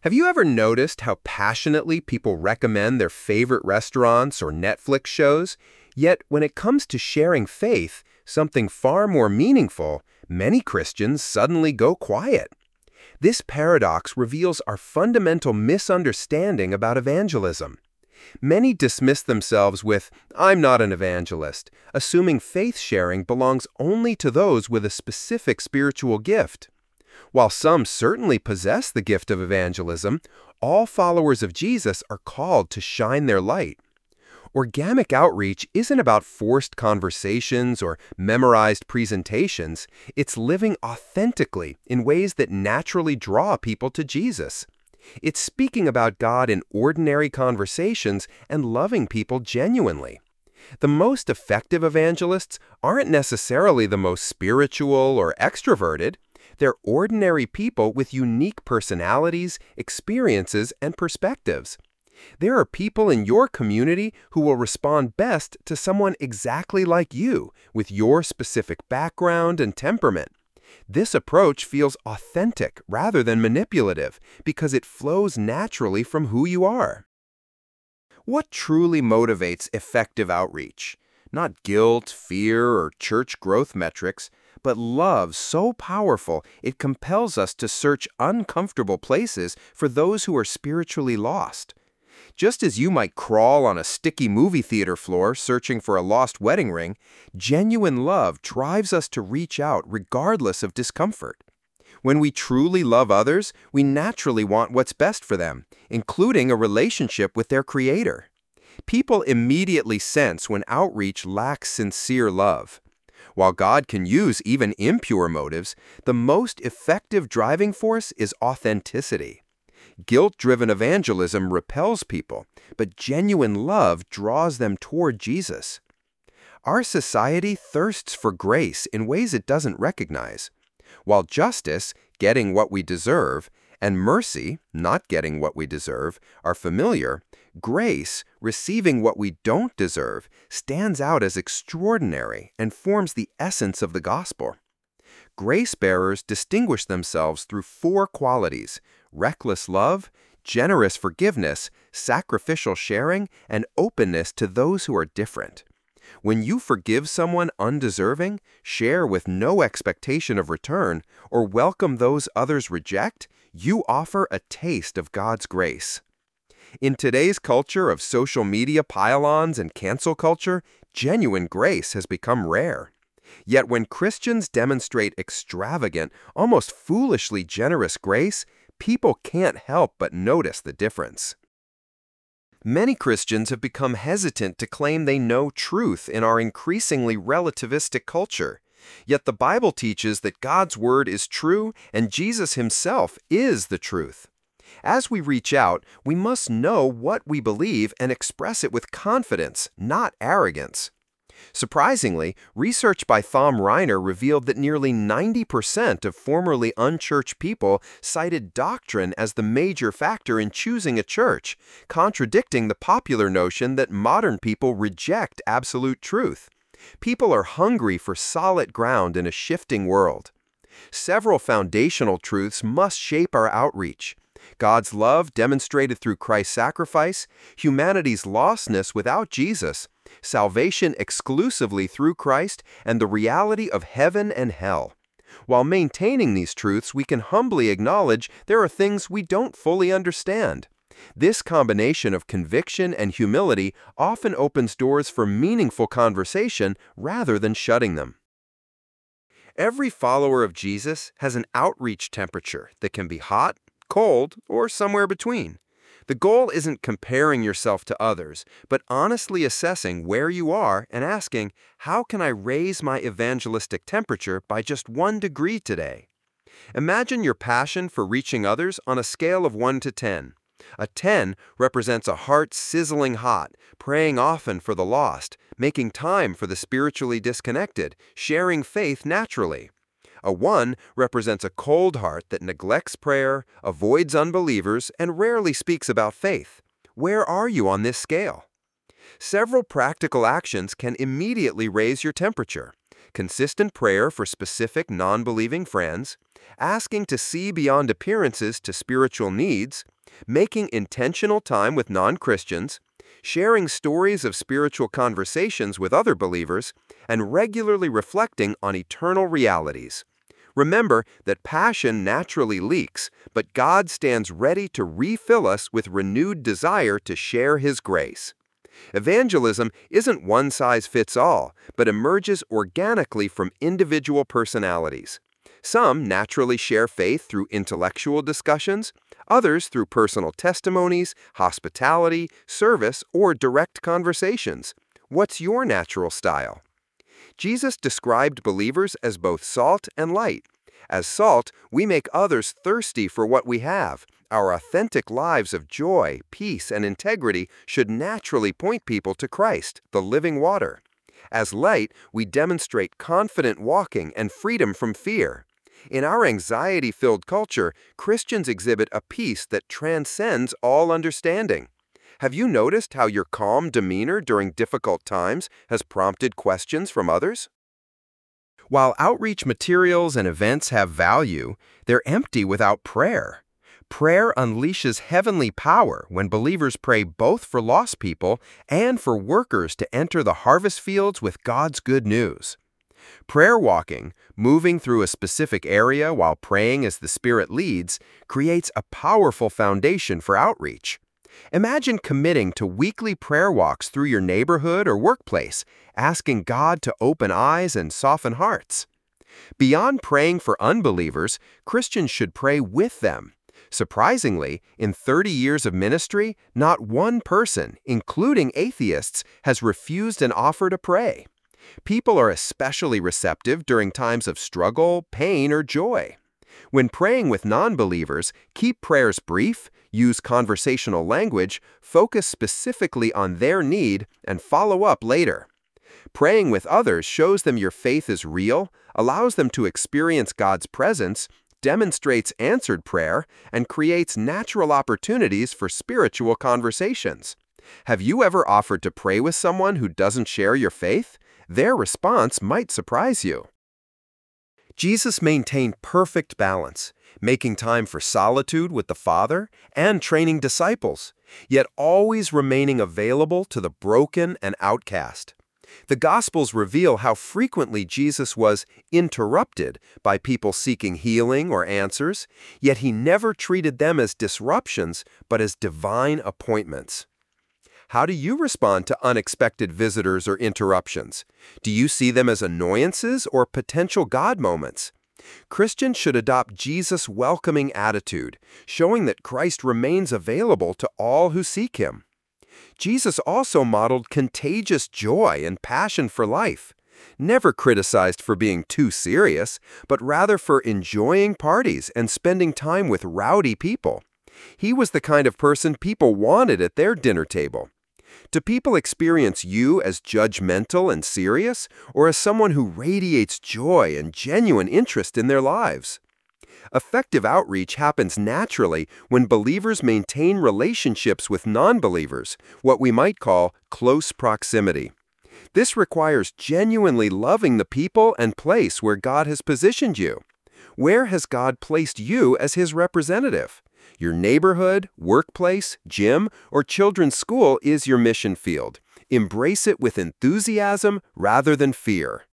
Have you ever noticed how passionately people recommend their favorite restaurants or Netflix shows? Yet, when it comes to sharing faith, something far more meaningful, many Christians suddenly go quiet. This paradox reveals our fundamental misunderstanding about evangelism. Many dismiss themselves with, "I'm not an evangelist," assuming faith sharing belongs only to those with a specific spiritual gift. While some certainly possess the gift of evangelism, all followers of Jesus are called to shine their light. Organic outreach isn't about forced conversations or memorized presentations. It's living authentically in ways that naturally draw people to Jesus. It's speaking about God in ordinary conversations and loving people genuinely. The most effective evangelists aren't necessarily the most spiritual or extroverted. They're ordinary people with unique personalities, experiences, and perspectives. There are people in your community who will respond best to someone exactly like you, with your specific background and temperament. This approach feels authentic rather than manipulative because it flows naturally from who you are. What truly motivates effective outreach? Not guilt, fear, or church growth metrics, but love so powerful it compels us to search uncomfortable places for those who are spiritually lost. Just as you might crawl on a sticky movie theater floor searching for a lost wedding ring, genuine love drives us to reach out regardless of discomfort. When we truly love others, we naturally want what's best for them, including a relationship with their Creator. People immediately sense when outreach lacks sincere love. While God can use even impure motives, the most effective driving force is authenticity. Guilt-driven evangelism repels people, but genuine love draws them toward Jesus. Our society thirsts for grace in ways it doesn't recognize. While justice, getting what we deserve, and mercy, not getting what we deserve, are familiar, grace, receiving what we don't deserve, stands out as extraordinary and forms the essence of the gospel. Grace bearers distinguish themselves through four qualities: reckless love, generous forgiveness, sacrificial sharing, and openness to those who are different. When you forgive someone undeserving, share with no expectation of return, or welcome those others reject, you offer a taste of God's grace. In today's culture of social media pile-ons and cancel culture, genuine grace has become rare. Yet when Christians demonstrate extravagant, almost foolishly generous grace, people can't help but notice the difference. Many Christians have become hesitant to claim they know truth in our increasingly relativistic culture. Yet the Bible teaches that God's Word is true and Jesus Himself is the truth. As we reach out, we must know what we believe and express it with confidence, not arrogance. Surprisingly, research by Thom Reiner revealed that nearly 90% of formerly unchurched people cited doctrine as the major factor in choosing a church, contradicting the popular notion that modern people reject absolute truth. People are hungry for solid ground in a shifting world. Several foundational truths must shape our outreach: God's love demonstrated through Christ's sacrifice, humanity's lostness without Jesus, salvation exclusively through Christ, and the reality of heaven and hell. While maintaining these truths, we can humbly acknowledge there are things we don't fully understand. This combination of conviction and humility often opens doors for meaningful conversation rather than shutting them. Every follower of Jesus has an outreach temperature that can be hot, cold, or somewhere between. The goal isn't comparing yourself to others, but honestly assessing where you are and asking, how can I raise my evangelistic temperature by just 1 degree today? Imagine your passion for reaching others on a scale of 1 to 10. A 10 represents a heart sizzling hot, praying often for the lost, making time for the spiritually disconnected, sharing faith naturally. A 1 represents a cold heart that neglects prayer, avoids unbelievers, and rarely speaks about faith. Where are you on this scale? Several practical actions can immediately raise your temperature. Consistent prayer for specific non-believing friends, asking to see beyond appearances to spiritual needs, Making intentional time with non-Christians, sharing stories of spiritual conversations with other believers, and regularly reflecting on eternal realities. Remember that passion naturally leaks, but God stands ready to refill us with renewed desire to share His grace. Evangelism isn't one size fits all, but emerges organically from individual personalities. Some naturally share faith through intellectual discussions, others through personal testimonies, hospitality, service, or direct conversations. What's your natural style? Jesus described believers as both salt and light. As salt, we make others thirsty for what we have. Our authentic lives of joy, peace, and integrity should naturally point people to Christ, the living water. As light, we demonstrate confident walking and freedom from fear. In our anxiety-filled culture, Christians exhibit a peace that transcends all understanding. Have you noticed how your calm demeanor during difficult times has prompted questions from others? While outreach materials and events have value, they're empty without prayer. Prayer unleashes heavenly power when believers pray both for lost people and for workers to enter the harvest fields with God's good news. Prayer walking, moving through a specific area while praying as the Spirit leads, creates a powerful foundation for outreach. Imagine committing to weekly prayer walks through your neighborhood or workplace, asking God to open eyes and soften hearts. Beyond praying for unbelievers, Christians should pray with them. Surprisingly, in 30 years of ministry, not one person, including atheists, has refused an offer to pray. People are especially receptive during times of struggle, pain, or joy. When praying with non-believers, keep prayers brief, use conversational language, focus specifically on their need, and follow up later. Praying with others shows them your faith is real, allows them to experience God's presence, demonstrates answered prayer, and creates natural opportunities for spiritual conversations. Have you ever offered to pray with someone who doesn't share your faith? Their response might surprise you. Jesus maintained perfect balance, making time for solitude with the Father and training disciples, yet always remaining available to the broken and outcast. The Gospels reveal how frequently Jesus was interrupted by people seeking healing or answers, yet He never treated them as disruptions, but as divine appointments. How do you respond to unexpected visitors or interruptions? Do you see them as annoyances or potential God moments? Christians should adopt Jesus' welcoming attitude, showing that Christ remains available to all who seek Him. Jesus also modeled contagious joy and passion for life, never criticized for being too serious, but rather for enjoying parties and spending time with rowdy people. He was the kind of person people wanted at their dinner table. Do people experience you as judgmental and serious, or as someone who radiates joy and genuine interest in their lives? Effective outreach happens naturally when believers maintain relationships with non-believers, what we might call close proximity. This requires genuinely loving the people and place where God has positioned you. Where has God placed you as His representative? Your neighborhood, workplace, gym, or children's school is your mission field. Embrace it with enthusiasm rather than fear.